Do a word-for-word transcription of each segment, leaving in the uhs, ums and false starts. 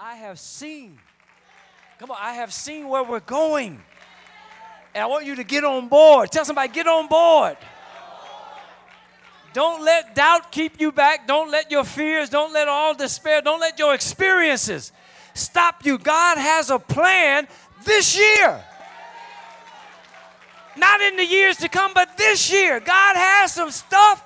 I have seen. Come on, I have seen where we're going. And I want you to get on board. Tell somebody, get on board. Don't let doubt keep you back. Don't let your fears, don't let all despair, don't let your experiences stop you. God has a plan this year. Not in the years to come, but this year. God has some stuff.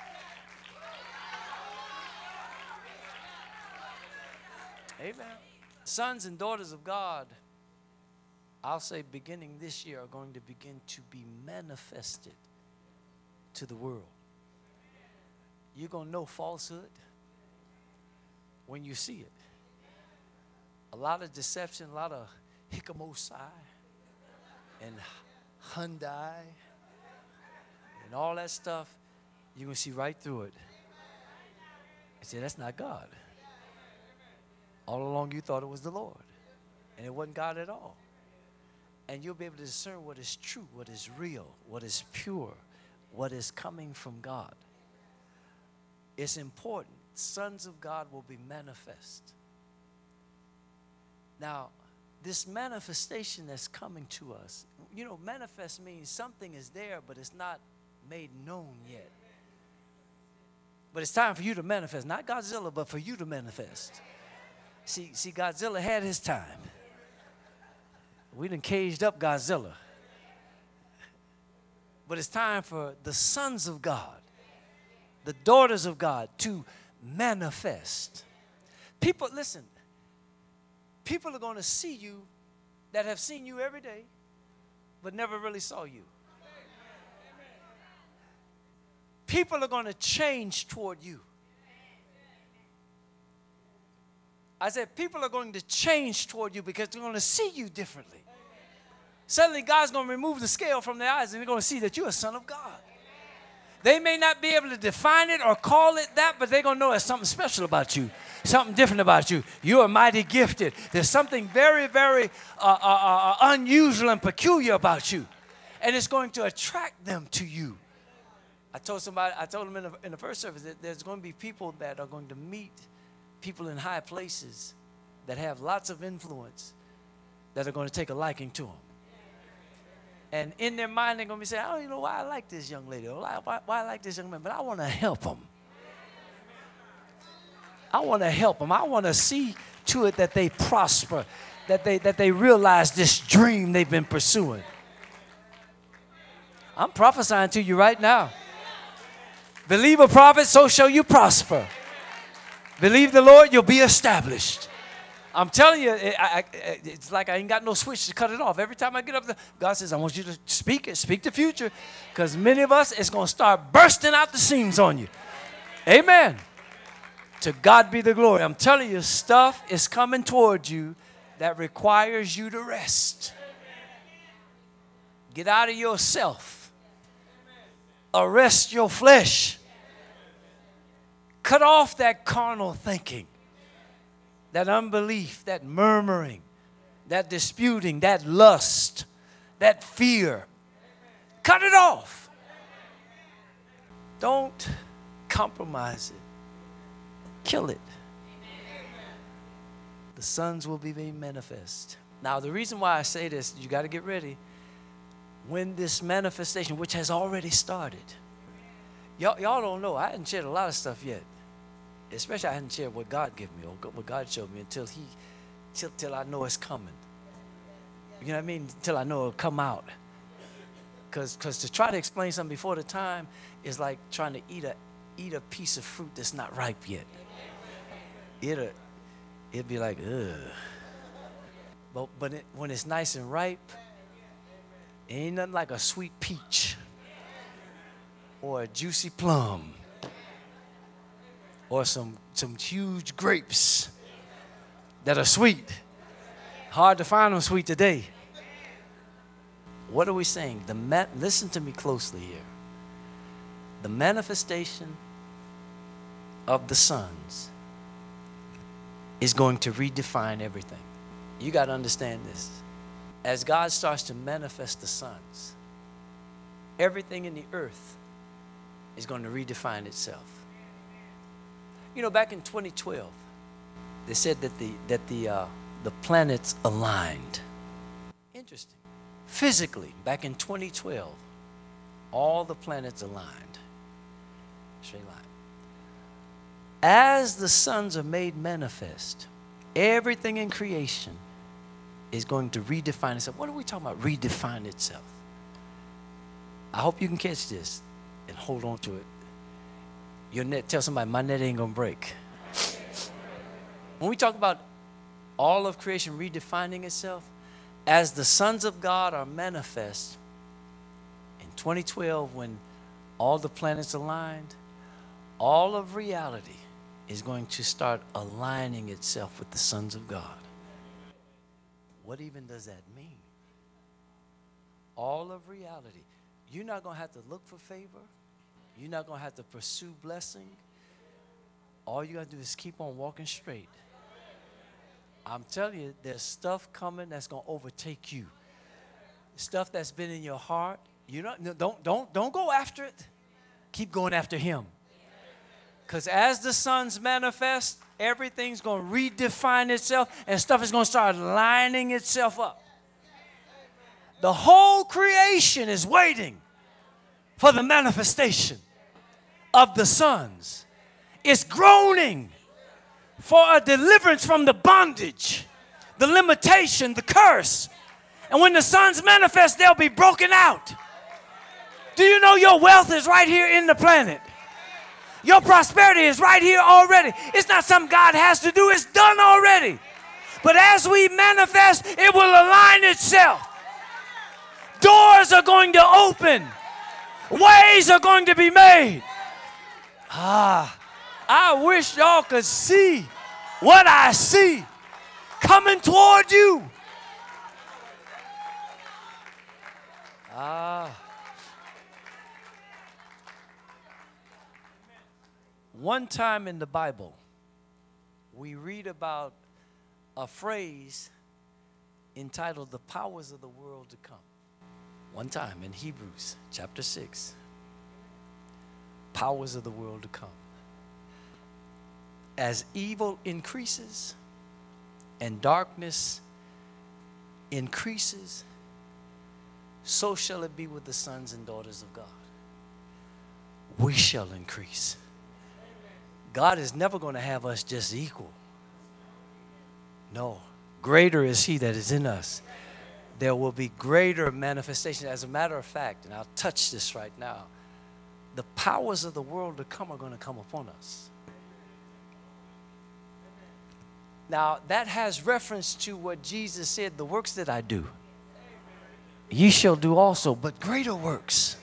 Amen. Sons and daughters of God, I'll say beginning this year, are going to begin to be manifested to the world. You're going to know falsehood when you see it. A lot of deception, a lot of hikamosai and Hyundai and all that stuff, you're going to see right through it. And say, that's not God. All along you thought it was the Lord. And it wasn't God at all. And you'll be able to discern what is true, what is real, what is pure, what is coming from God. It's important. Sons of God will be manifest. Now, this manifestation that's coming to us, you know, manifest means something is there, but it's not made known yet. But it's time for you to manifest. Not Godzilla, but for you to manifest. See, see, Godzilla had his time. We done caged up Godzilla. But it's time for the sons of God, the daughters of God, to manifest. People, listen, people are going to see you that have seen you every day, but never really saw you. People are going to change toward you. I said, people are going to change toward you because they're going to see you differently. Suddenly, God's going to remove the scale from their eyes, and they're going to see that you're a son of God. They may not be able to define it or call it that, but they're going to know there's something special about you, something different about you. You are mighty gifted. There's something very, very uh, uh, uh, unusual and peculiar about you, and it's going to attract them to you. I told somebody, I told them in the, in the first service that there's going to be people that are going to meet people in high places that have lots of influence that are going to take a liking to them. And in their mind, they're going to be saying, I don't even know why I like this young lady or why, why, why I like this young man, but I want to help them. I want to help them. I want to see to it that they prosper, that they, that they realize this dream they've been pursuing. I'm prophesying to you right now. Believe a prophet, so shall you prosper. Believe the Lord, you'll be established. I'm telling you, it, I, I, it's like I ain't got no switch to cut it off. Every time I get up there, God says, I want you to speak it, speak the future. Because many of us, it's going to start bursting out the seams on you. Amen. To God be the glory. I'm telling you, stuff is coming towards you that requires you to rest. Get out of yourself. Arrest your flesh. Cut off that carnal thinking, that unbelief, that murmuring, that disputing, that lust, that fear. Cut it off. Don't compromise it. Kill it. The sons will be made manifest. Now, the reason why I say this, you got to get ready. When this manifestation, which has already started, y'all, y'all don't know, I hadn't shared a lot of stuff yet. Especially I hadn't shared what God gave me or what God showed me until he, till, till I know it's coming. You know what I mean? Until I know it'll come out. Because because to try to explain something before the time is like trying to eat a eat a piece of fruit that's not ripe yet. It'll it'll be like, ugh. But but it, when it's nice and ripe, it ain't nothing like a sweet peach or a juicy plum. Or some, some huge grapes that are sweet. Hard to find them sweet today. What are we saying? The ma- Listen to me closely here. The manifestation of the sons is going to redefine everything. You got to understand this. As God starts to manifest the sons, everything in the earth is going to redefine itself. You know, back in twenty twelve, They said that the that the uh, the planets aligned. Interesting. Physically, back in twenty twelve, all the planets aligned. Straight line. As the sons are made manifest, everything in creation is going to redefine itself. What are we talking about? Redefine itself. I hope you can catch this and hold on to it. Your net, tell somebody, my net ain't gonna break. When we talk about all of creation redefining itself, as the sons of God are manifest, in twenty twelve, when all the planets aligned, all of reality is going to start aligning itself with the sons of God. What even does that mean? All of reality. You're not going to have to look for favor. You're not going to have to pursue blessing. All you got to do is keep on walking straight. I'm telling you, there's stuff coming that's going to overtake you. Stuff that's been in your heart. You don't, don't, don't, don't go after it. Keep going after him. Because as the sons manifest, everything's going to redefine itself and stuff is going to start lining itself up. The whole creation is waiting for the manifestation of the sons. It's groaning for a deliverance from the bondage, the limitation, the curse. And when the sons manifest, they'll be broken out. Do you know your wealth is right here in the planet? Your prosperity is right here already. It's not something God has to do. It's done already. But as we manifest, it will align itself. Doors are going to open. Ways are going to be made. Ah, I wish y'all could see what I see coming toward you. Ah. One time in the Bible, we read about a phrase entitled "the powers of the world to come." One time in Hebrews chapter six, powers of the world to come. As evil increases and darkness increases, so shall it be with the sons and daughters of God. We shall increase. God is never going to have us just equal. No. Greater is he that is in us. There will be greater manifestation. As a matter of fact, and I'll touch this right now, the powers of the world to come are going to come upon us. Now, that has reference to what Jesus said, the works that I do, ye shall do also, but greater works.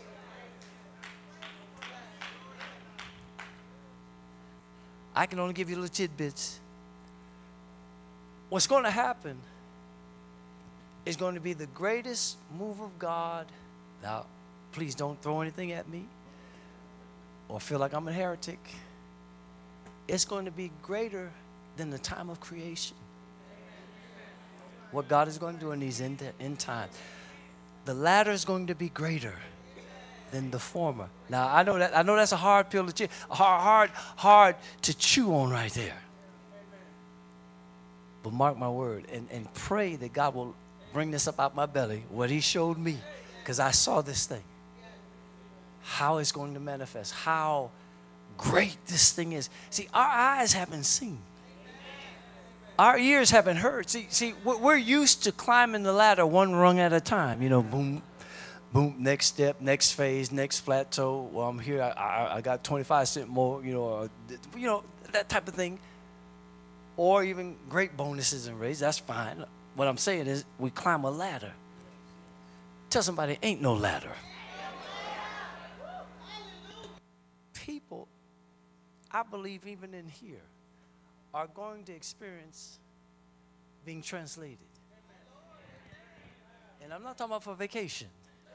I can only give you little tidbits. What's going to happen is going to be the greatest move of God. Now, please don't throw anything at me or feel like I'm a heretic. It's going to be greater than the time of creation. What God is going to do in these end, end times. The latter is going to be greater than the former. Now, I know that I know that's a hard pill to chew, hard, hard, hard to chew on right there. But mark my word and, and pray that God will bring this up out my belly, what he showed me, because I saw this thing. How it's going to manifest, how great this thing is. See, our eyes haven't seen. Our ears haven't heard. See, see, we're used to climbing the ladder one rung at a time. You know, boom, boom, next step, next phase, next plateau. Well, I'm here. I, I, I got twenty-five cents more. You know, uh, you know that type of thing. Or even great bonuses and raises. That's fine. What I'm saying is, we climb a ladder. Tell somebody, ain't no ladder. People, I believe, even in here, are going to experience being translated. And I'm not talking about for vacation.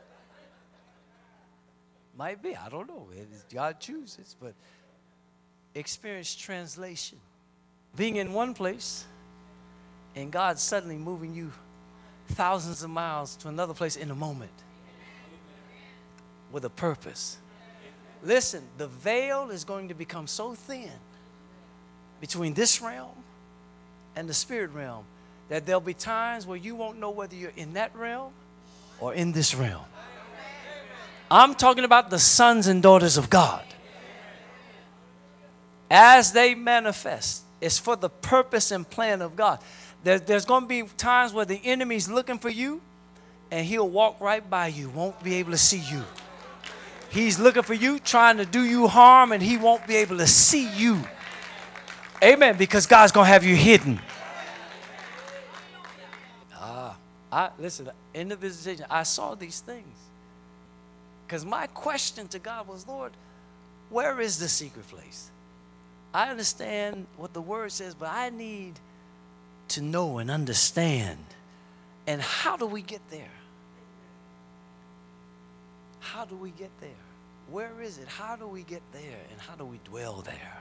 Might be, I don't know. God chooses, but experience translation. Being in one place and God suddenly moving you thousands of miles to another place in a moment with a purpose. Listen, the veil is going to become so thin between this realm and the spirit realm, that there'll be times where you won't know whether you're in that realm or in this realm. I'm talking about the sons and daughters of God. As they manifest, it's for the purpose and plan of God. There, there's going to be times where the enemy's looking for you, and he'll walk right by you, won't be able to see you. He's looking for you, trying to do you harm, and he won't be able to see you. Amen, because God's going to have you hidden. Ah, I listen, in the visitation, I saw these things. Because my question to God was, Lord, where is the secret place? I understand what the word says, but I need to know and understand. And how do we get there? How do we get there? Where is it? How do we get there? And how do we dwell there?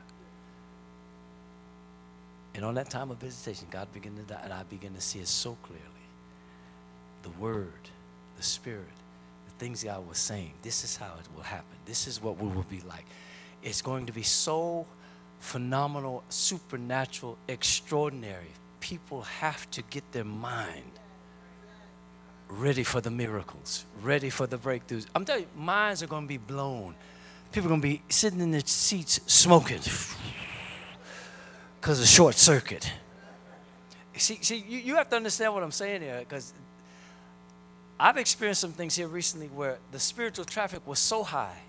And on that time of visitation, God began to die, and I began to see it so clearly. The word, the spirit, the things God was saying. This is how it will happen. This is what we will be like. It's going to be so phenomenal, supernatural, extraordinary. People have to get their mind ready for the miracles, ready for the breakthroughs. I'm telling you, minds are going to be blown. People are going to be sitting in their seats smoking because of short circuit. See, see, you, you have to understand what I'm saying here, because I've experienced some things here recently where the spiritual traffic was so high,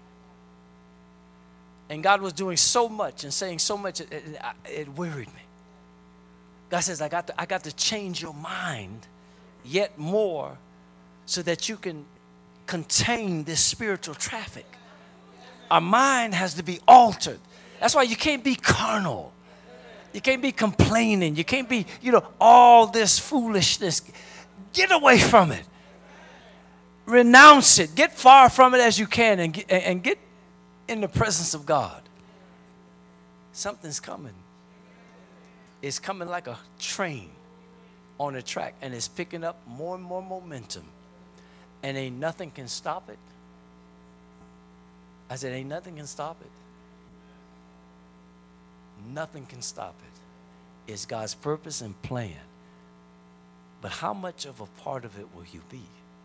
and God was doing so much and saying so much, it, it, it worried me. God says, I got to, I got to change your mind yet more so that you can contain this spiritual traffic. Our mind has to be altered. That's why you can't be carnal. You can't be complaining. You can't be, you know, all this foolishness. Get away from it. Renounce it. Get far from it as you can, and get, and get in the presence of God. Something's coming. It's coming like a train on a track, and it's picking up more and more momentum, and ain't nothing can stop it. I said, ain't nothing can stop it. Nothing can stop it. It's God's purpose and plan. But how much of a part of it will you be?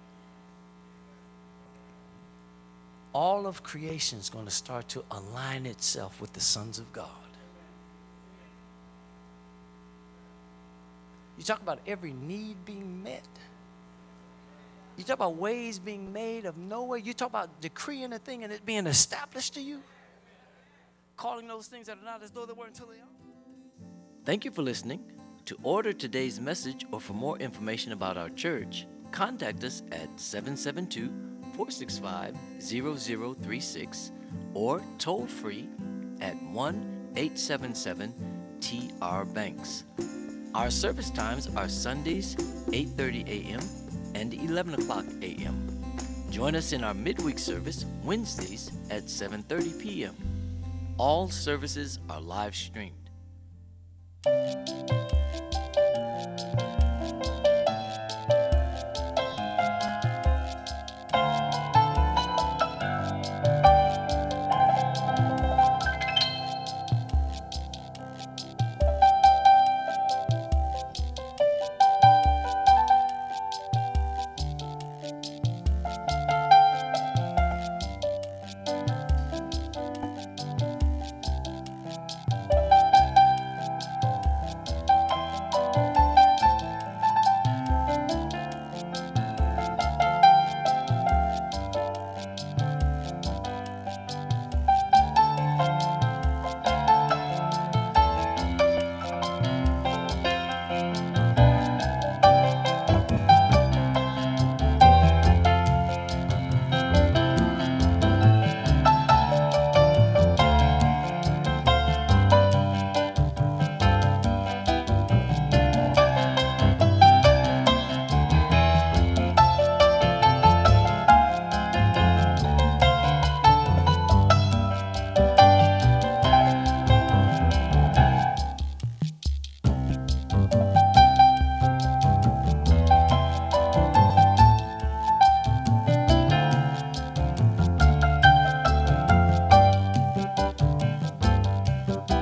All of creation is going to start to align itself with the sons of God. You talk about every need being met. You talk about ways being made of no way. You talk about decreeing a thing and it being established to you. Calling those things that are not as though they were until they are. Thank you for listening. To order today's message or for more information about our church, contact us at seven seven two, four six five, zero zero three six or toll free at one eight seven seven T R Banks. Our service times are Sundays, eight thirty a.m. and eleven o'clock a.m. Join us in our midweek service Wednesdays at seven thirty p.m. All services are live streamed.